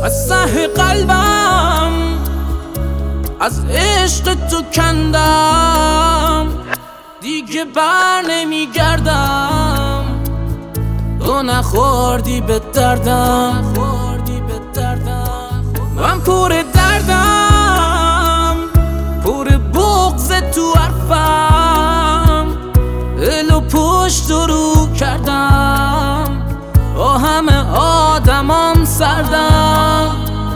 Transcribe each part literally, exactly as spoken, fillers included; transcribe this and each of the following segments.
از ته قلبم از عشق تو کندم، دیگه بر نمیگردم. تو نخوردی به دردم، من پر دردم، پر بغض تو حرفم. دل و پشت رو کردم، با همه آدمام سردم.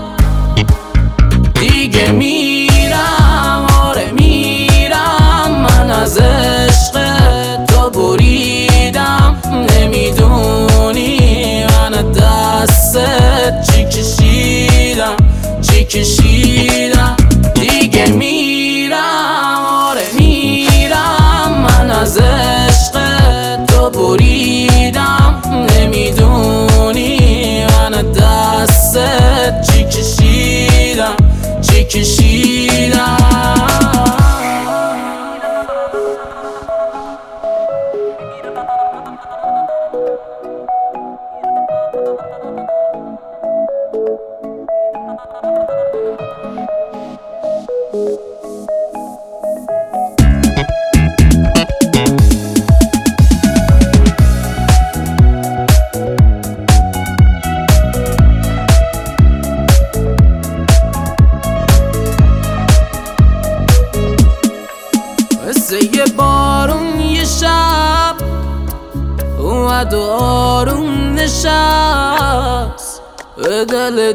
دیگه میرم، آره میرم، من از عشق تو بریدم. نمیدونی من دستت چی کشیدم، چی کشیدم. دیگه میرم، آره میرم، من از عشق تو بریدم. نمیدونی من دستت چی کشیدم، چی کشیدم. مثل یه بارون یه شب اومد و آروم نشست به دل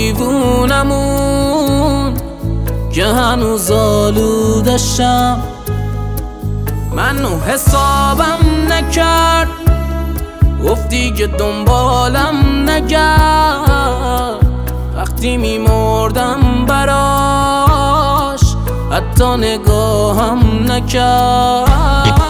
دیوونمون که هنوز آلودشم. منو حسابم نکرد، گفت دیگه دنبالم نگرد. وقتی میمردم براش حتی نگاهم نکرد.